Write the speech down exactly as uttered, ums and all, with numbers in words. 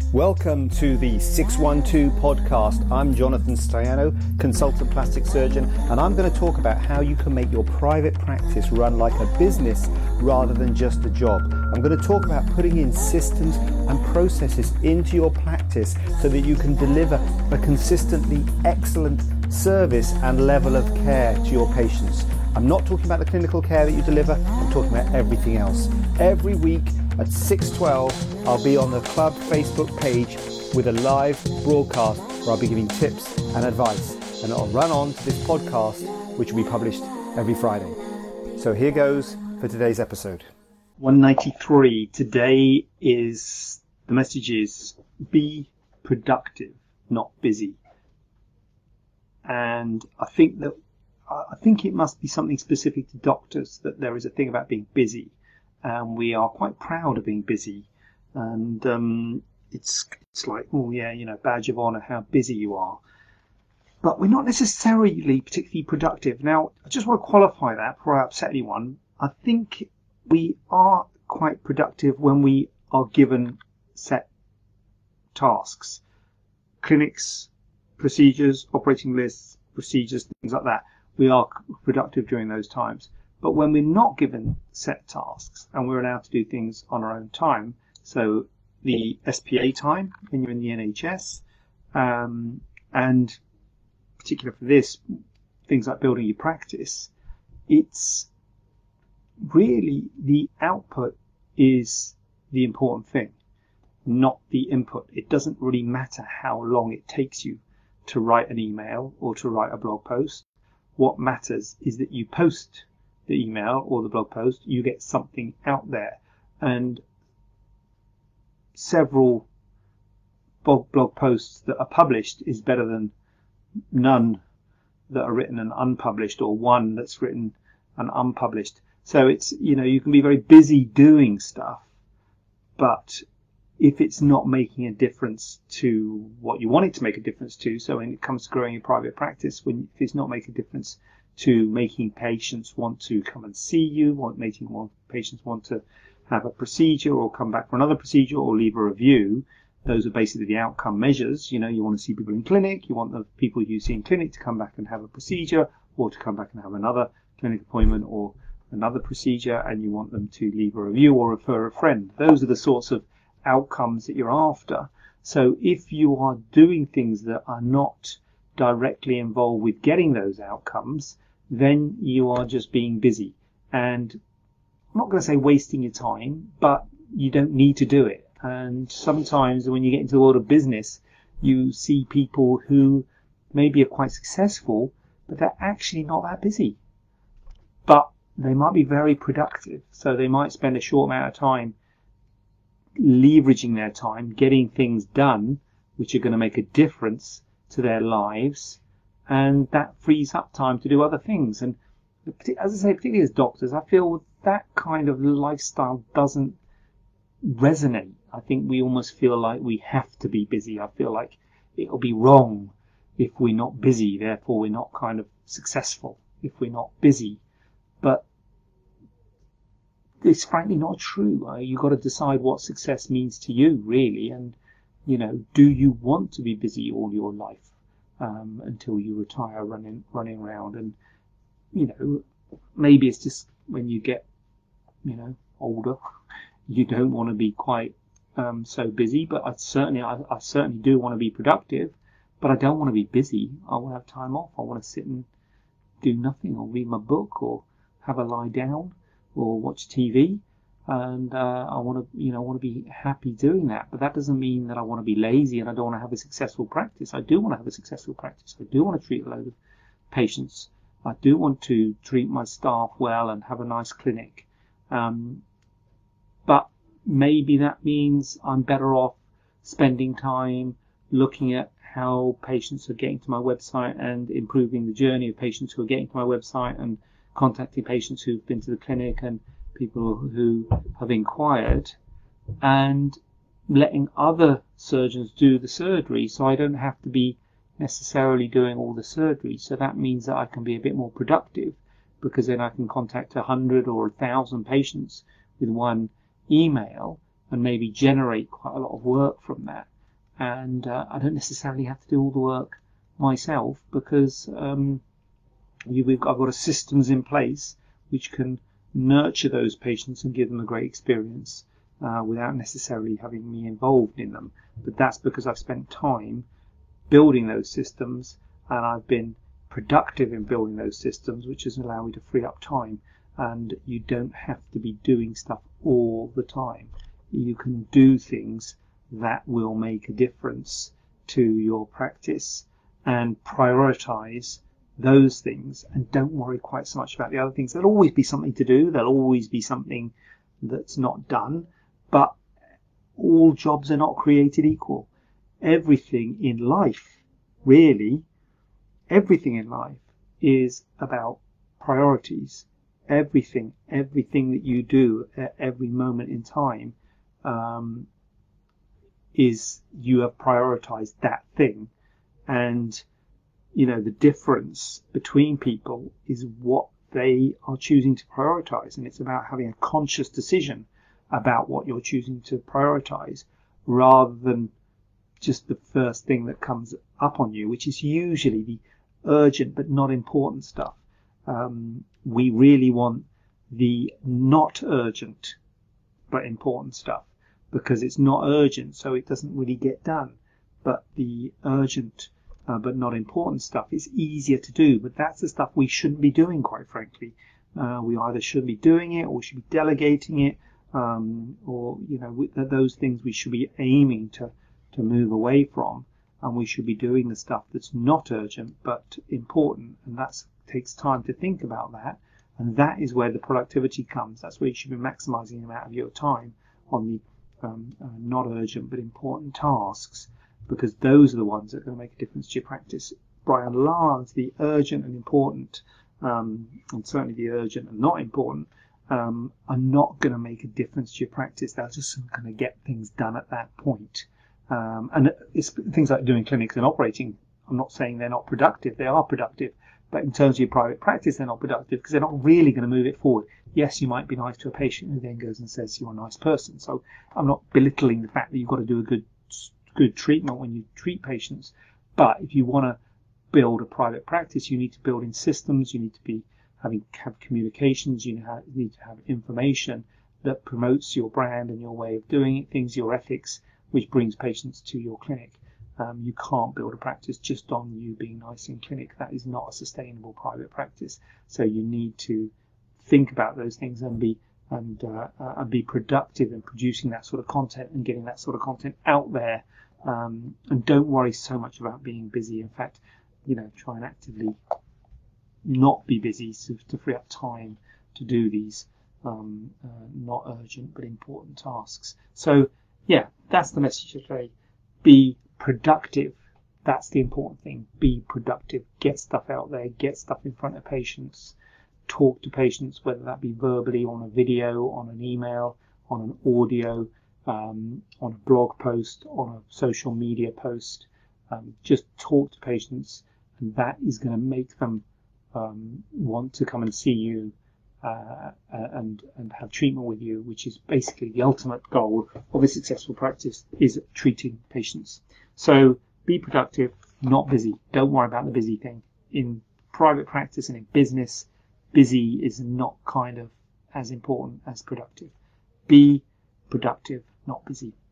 Welcome to the six one two podcast. I'm Jonathan Staiano, consultant plastic surgeon, and I'm going to talk about how you can make your private practice run like a business rather than just a job. I'm going to talk about putting in systems and processes into your practice so that you can deliver a consistently excellent service and level of care to your patients. I'm not talking about the clinical care that you deliver, I'm talking about everything else. Every week at six twelve, I'll be on the club Facebook page with a live broadcast where I'll be giving tips and advice, and it'll run on to this podcast, which will be published every Friday. So here goes for today's episode. one ninety-three. Today is, the message is, be productive, not busy. And I think that I think it must be something specific to doctors that there is a thing about being busy, and we are quite proud of being busy. And um, it's it's like, oh yeah, you know, badge of honour how busy you are. But we're not necessarily particularly productive. Now, I just want to qualify that before I upset anyone. I think we are quite productive when we are given set tasks, clinics, procedures, operating lists, procedures, things like that. We are productive during those times. But when we're not given set tasks and we're allowed to do things on our own time, so the S P A time when you're in the N H S, um, and particular for this, things like building your practice, it's really the output is the important thing, not the input. It doesn't really matter how long it takes you to write an email or to write a blog post. What matters is that you post the email or the blog post, you get something out there. And several blog, blog posts that are published is better than none that are written and unpublished, or one that's written and unpublished. So it's, you know, you can be very busy doing stuff, but if it's not making a difference to what you want it to make a difference to, so when it comes to growing your private practice, when if it's not making a difference to making patients want to come and see you, want making want, patients want to have a procedure or come back for another procedure or leave a review, those are basically the outcome measures. You know, you want to see people in clinic, you want the people you see in clinic to come back and have a procedure, or to come back and have another clinic appointment or another procedure, and you want them to leave a review or refer a friend. Those are the sorts of outcomes that you're after. So if you are doing things that are not directly involved with getting those outcomes, then you are just being busy. And I'm not going to say wasting your time, but you don't need to do it. And sometimes when you get into the world of business, you see people who maybe are quite successful, but they're actually not that busy. But they might be very productive. So they might spend a short amount of time leveraging their time, getting things done which are going to make a difference to their lives, and that frees up time to do other things. And as I say, particularly as doctors, I feel that kind of lifestyle doesn't resonate. I think we almost feel like we have to be busy. I feel like it'll be wrong if we're not busy, therefore we're not kind of successful if we're not busy. But it's frankly not true. Uh, you've got to decide what success means to you, really. And, you know, do you want to be busy all your life um, until you retire running running around? And, you know, maybe it's just when you get, you know, older, you don't want to be quite um, so busy. But I certainly, I, I certainly do want to be productive. But I don't want to be busy. I want to have time off. I want to sit and do nothing, or read my book, or have a lie down, or watch T V, and uh, I want to, you know, want to be happy doing that. But that doesn't mean that I want to be lazy and I don't want to have a successful practice. I do want to have a successful practice. I do want to treat a load of patients. I do want to treat my staff well and have a nice clinic. Um, but maybe that means I'm better off spending time looking at how patients are getting to my website and improving the journey of patients who are getting to my website, and contacting patients who've been to the clinic and people who have inquired, and letting other surgeons do the surgery, so I don't have to be necessarily doing all the surgery. So that means that I can be a bit more productive, because then I can contact a hundred or a thousand patients with one email and maybe generate quite a lot of work from that. and uh, I don't necessarily have to do all the work myself, because um, you, we've got, I've got a systems in place which can nurture those patients and give them a great experience uh, without necessarily having me involved in them. But that's because I've spent time building those systems, and I've been productive in building those systems, which has allowed me to free up time. And you don't have to be doing stuff all the time. You can do things that will make a difference to your practice and prioritize those things, and don't worry quite so much about the other things. There'll always be something to do, there'll always be something that's not done, but all jobs are not created equal. Everything in life, really, everything in life is about priorities. Everything, everything that you do at every moment in time um, is you have prioritized that thing. And, you know, the difference between people is what they are choosing to prioritize. And it's about having a conscious decision about what you're choosing to prioritize, rather than just the first thing that comes up on you, which is usually the urgent but not important stuff. Um, we really want the not urgent but important stuff, because it's not urgent, so it doesn't really get done. But the urgent uh, but not important stuff is easier to do, but that's the stuff we shouldn't be doing, quite frankly. Uh, we either shouldn't be doing it, or we should be delegating it, um, or, you know, with those things we should be aiming to, to move away from, and we should be doing the stuff that's not urgent but important, and that takes time to think about that. And that is where the productivity comes. That's where you should be maximizing the amount of your time on the um, uh, not urgent but important tasks, because those are the ones that are going to make a difference to your practice. By and large, the urgent and important, um, and certainly the urgent and not important, um, are not going to make a difference to your practice. They're just going to get things done at that point. Um, and it's things like doing clinics and operating. I'm not saying they're not productive. They are productive. But in terms of your private practice, they're not productive, because they're not really going to move it forward. Yes, you might be nice to a patient who then goes and says you're a nice person. So I'm not belittling the fact that you've got to do a good good treatment when you treat patients. But if you want to build a private practice, you need to build in systems. You need to be having have communications. You need to have information that promotes your brand and your way of doing it, things, your ethics, which brings patients to your clinic. Um, you can't build a practice just on you being nice in clinic. That is not a sustainable private practice. So you need to think about those things and be and uh, uh, and be productive in producing that sort of content and getting that sort of content out there. Um, and don't worry so much about being busy. In fact, you know, try and actively not be busy to, to free up time to do these um, uh, not urgent but important tasks. So yeah, that's the message today. Be productive. That's the important thing. Be productive. Get stuff out there. Get stuff in front of patients. Talk to patients, whether that be verbally, on a video, on an email, on an audio, um, on a blog post, on a social media post. Um, just talk to patients, and that is going to make them um, want to come and see you uh, and and have treatment with you, which is basically the ultimate goal of a successful practice, is treating patients. So be productive, not busy. Don't worry about the busy thing. In private practice and in business, busy is not kind of as important as productive. Be productive, not busy.